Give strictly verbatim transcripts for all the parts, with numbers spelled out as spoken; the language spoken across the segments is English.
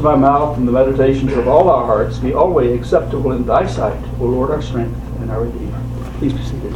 of our mouth and the meditations of all our hearts be always acceptable in thy sight, O Lord, our strength and our Redeemer. Please be seated.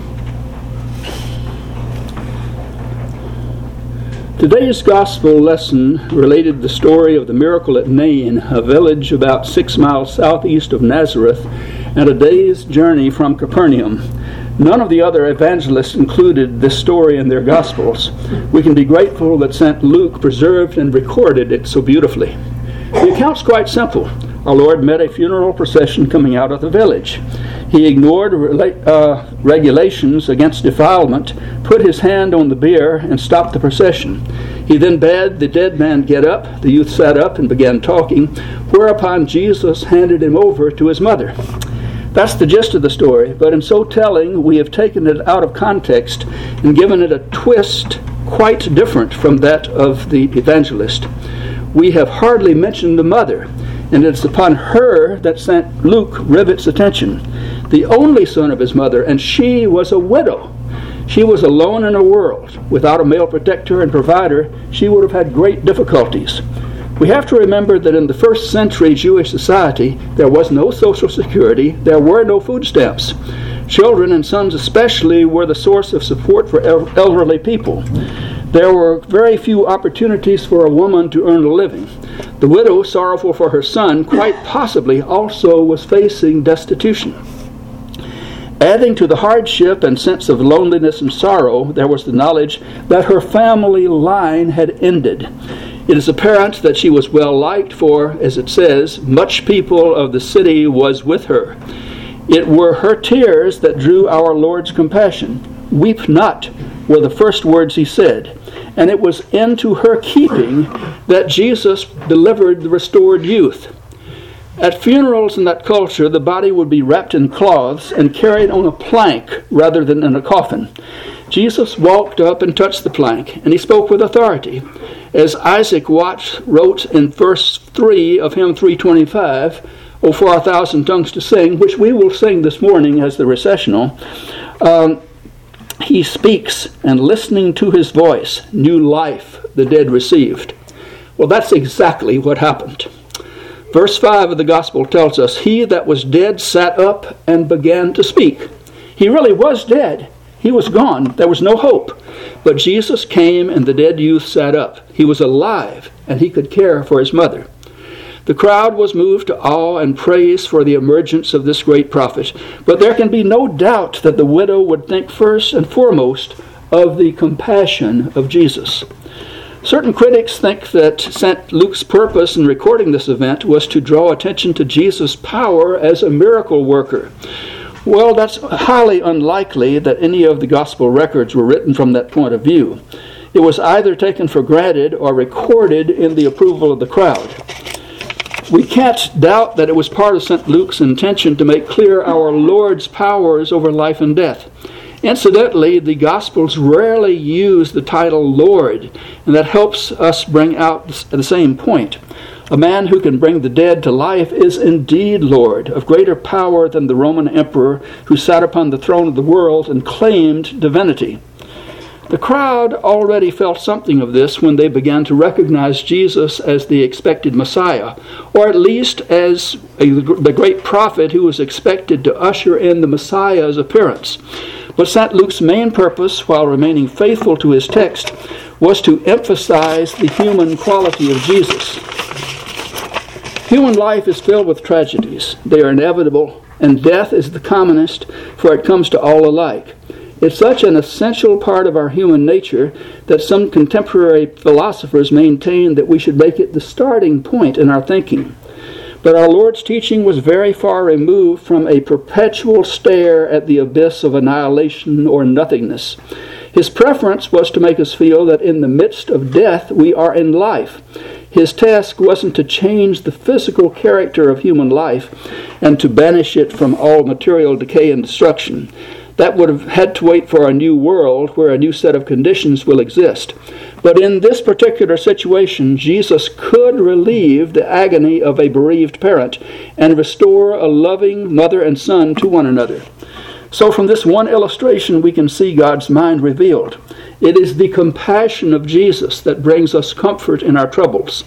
Today's gospel lesson related the story of the miracle at Nain, a village about six miles southeast of Nazareth, and a day's journey from Capernaum. None of the other evangelists included this story in their gospels. We can be grateful that Saint Luke preserved and recorded it so beautifully. The account's quite simple. Our Lord met a funeral procession coming out of the village. He ignored rela- uh, regulations against defilement, put his hand on the bier, and stopped the procession. He then bade the dead man get up. The youth sat up and began talking, whereupon Jesus handed him over to his mother. That's the gist of the story, but in so telling, we have taken it out of context and given it a twist quite different from that of the evangelist. We have hardly mentioned the mother, and it's upon her that Saint Luke rivets attention. The only son of his mother, and she was a widow. She was alone in a world. Without a male protector and provider, she would have had great difficulties. We have to remember that in the first century Jewish society, there was no social security, there were no food stamps. Children, and sons especially, were the source of support for el- elderly people. There were very few opportunities for a woman to earn a living. The widow, sorrowful for her son, quite possibly also was facing destitution. Adding to the hardship and sense of loneliness and sorrow, there was the knowledge that her family line had ended. It is apparent that she was well liked, for, as it says, much people of the city was with her. It were her tears that drew our Lord's compassion. Weep not were the first words he said, and it was into her keeping that Jesus delivered the restored youth. At funerals in that culture, the body would be wrapped in cloths and carried on a plank rather than in a coffin. Jesus walked up and touched the plank, and he spoke with authority. As Isaac Watts wrote in verse three of hymn three twenty-five, "O for a thousand tongues to sing," which we will sing this morning as the recessional, um, he speaks, and listening to his voice, new life the dead received. Well, that's exactly what happened. Verse five of the Gospel tells us, "He that was dead sat up and began to speak." He really was dead. He was gone. There was no hope. But Jesus came and the dead youth sat up. He was alive and he could care for his mother. The crowd was moved to awe and praise for the emergence of this great prophet. But there can be no doubt that the widow would think first and foremost of the compassion of Jesus. Certain critics think that Saint Luke's purpose in recording this event was to draw attention to Jesus' power as a miracle worker. Well, that's highly unlikely that any of the gospel records were written from that point of view. It was either taken for granted or recorded in the approval of the crowd. We can't doubt that it was part of Saint Luke's intention to make clear our Lord's powers over life and death. Incidentally, the Gospels rarely use the title Lord, and that helps us bring out the same point. A man who can bring the dead to life is indeed Lord, of greater power than the Roman emperor who sat upon the throne of the world and claimed divinity. The crowd already felt something of this when they began to recognize Jesus as the expected Messiah, or at least as a, the great prophet who was expected to usher in the Messiah's appearance. But Saint Luke's main purpose, while remaining faithful to his text, was to emphasize the human quality of Jesus. Human life is filled with tragedies. They are inevitable, and death is the commonest, for it comes to all alike. It's such an essential part of our human nature that some contemporary philosophers maintain that we should make it the starting point in our thinking. But our Lord's teaching was very far removed from a perpetual stare at the abyss of annihilation or nothingness. His preference was to make us feel that in the midst of death we are in life. His task wasn't to change the physical character of human life and to banish it from all material decay and destruction. That would have had to wait for a new world where a new set of conditions will exist. But in this particular situation, Jesus could relieve the agony of a bereaved parent and restore a loving mother and son to one another. So from this one illustration, we can see God's mind revealed. It is the compassion of Jesus that brings us comfort in our troubles.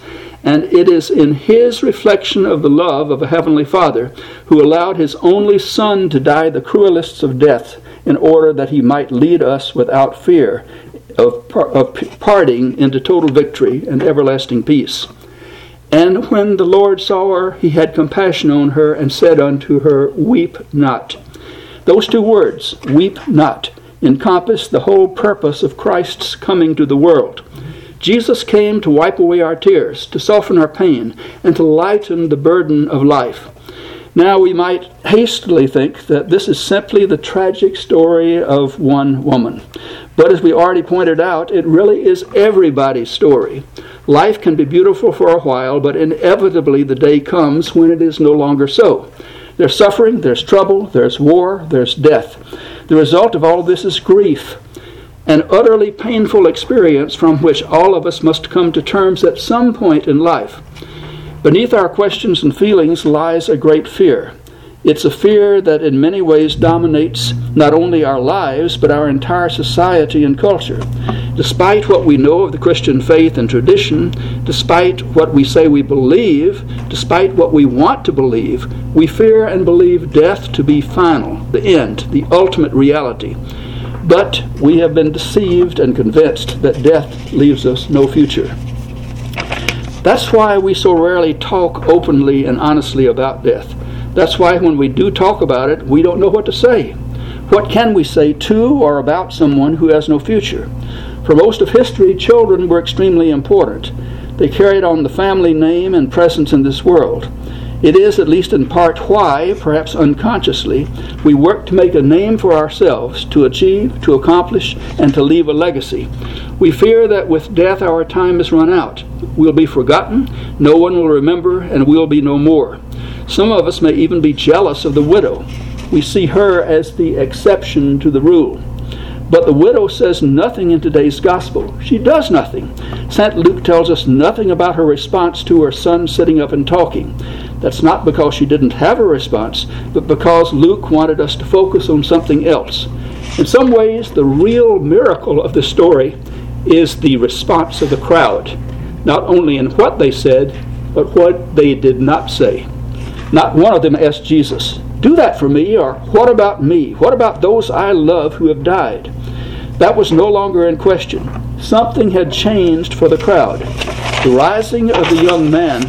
And it is in his reflection of the love of a heavenly Father who allowed his only Son to die the cruelest of death in order that he might lead us without fear of, of parting into total victory and everlasting peace. And when the Lord saw her, he had compassion on her and said unto her, Weep not. Those two words, weep not, encompass the whole purpose of Christ's coming to the world. Jesus came to wipe away our tears, to soften our pain, and to lighten the burden of life. Now we might hastily think that this is simply the tragic story of one woman. But as we already pointed out, it really is everybody's story. Life can be beautiful for a while, but inevitably the day comes when it is no longer so. There's suffering, there's trouble, there's war, there's death. The result of all this is grief, an utterly painful experience from which all of us must come to terms at some point in life. Beneath our questions and feelings lies a great fear. It's a fear that in many ways dominates not only our lives, but our entire society and culture. Despite what we know of the Christian faith and tradition, despite what we say we believe, despite what we want to believe, we fear and believe death to be final, the end, the ultimate reality. But we have been deceived and convinced that death leaves us no future. That's why we so rarely talk openly and honestly about death. That's why when we do talk about it, we don't know what to say. What can we say to or about someone who has no future? For most of history, children were extremely important. They carried on the family name and presence in this world. It is, at least in part, why, perhaps unconsciously, we work to make a name for ourselves, to achieve, to accomplish, and to leave a legacy. We fear that with death our time is run out. We'll be forgotten, no one will remember, and we'll be no more. Some of us may even be jealous of the widow. We see her as the exception to the rule. But the widow says nothing in today's gospel. She does nothing. Saint Luke tells us nothing about her response to her son sitting up and talking. That's not because she didn't have a response, but because Luke wanted us to focus on something else. In some ways, the real miracle of the story is the response of the crowd, not only in what they said, but what they did not say. Not one of them asked Jesus, "Do that for me," or "What about me? What about those I love who have died?" That was no longer in question. Something had changed for the crowd. The rising of the young man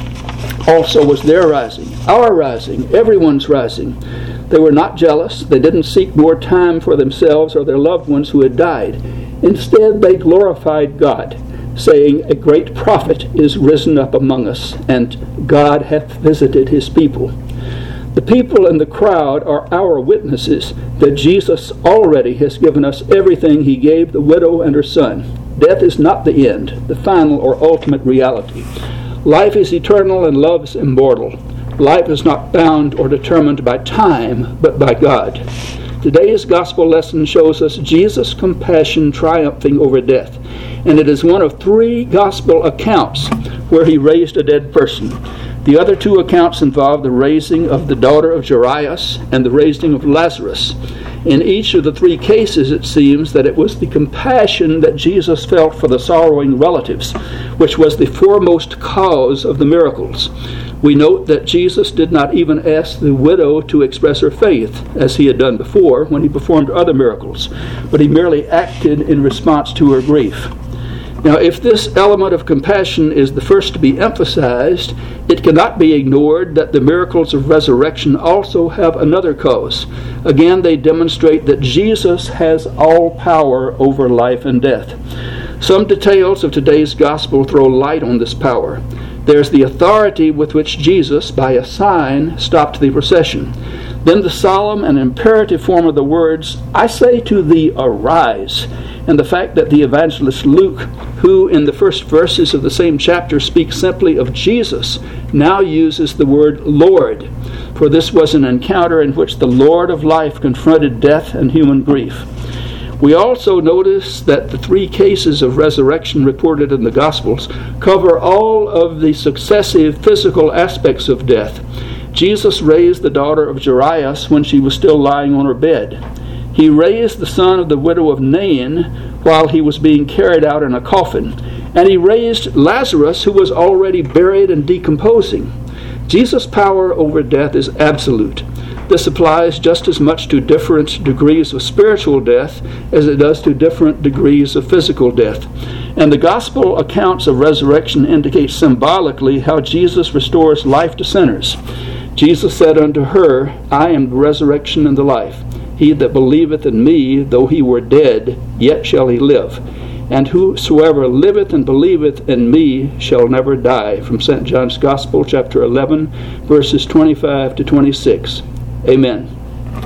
also was their rising, our rising, everyone's rising. They were not jealous. They didn't seek more time for themselves or their loved ones who had died. Instead, they glorified God, saying, "A great prophet is risen up among us, and God hath visited his people." The people in the crowd are our witnesses that Jesus already has given us everything he gave the widow and her son. Death is not the end, the final or ultimate reality. Life is eternal and love is immortal. Life is not bound or determined by time, but by God. Today's gospel lesson shows us Jesus' compassion triumphing over death, and it is one of three gospel accounts where he raised a dead person. The other two accounts involve the raising of the daughter of Jairus and the raising of Lazarus. In each of the three cases, it seems that it was the compassion that Jesus felt for the sorrowing relatives, which was the foremost cause of the miracles. We note that Jesus did not even ask the widow to express her faith, as he had done before when he performed other miracles, but he merely acted in response to her grief. Now, if this element of compassion is the first to be emphasized, it cannot be ignored that the miracles of resurrection also have another cause. Again, they demonstrate that Jesus has all power over life and death. Some details of today's gospel throw light on this power. There's the authority with which Jesus, by a sign, stopped the procession. Then the solemn and imperative form of the words, "I say to thee, arise," and the fact that the evangelist Luke, who in the first verses of the same chapter speaks simply of Jesus, now uses the word Lord, for this was an encounter in which the Lord of life confronted death and human grief. We also notice that the three cases of resurrection reported in the Gospels cover all of the successive physical aspects of death. Jesus raised the daughter of Jairus when she was still lying on her bed. He raised the son of the widow of Nain while he was being carried out in a coffin. And he raised Lazarus, who was already buried and decomposing. Jesus' power over death is absolute. This applies just as much to different degrees of spiritual death as it does to different degrees of physical death. And the gospel accounts of resurrection indicate symbolically how Jesus restores life to sinners. Jesus said unto her, I am the resurrection and the life. He that believeth in me, though he were dead, yet shall he live. And whosoever liveth and believeth in me shall never die. From Saint John's Gospel, chapter eleven, verses twenty-five to twenty-six. Amen.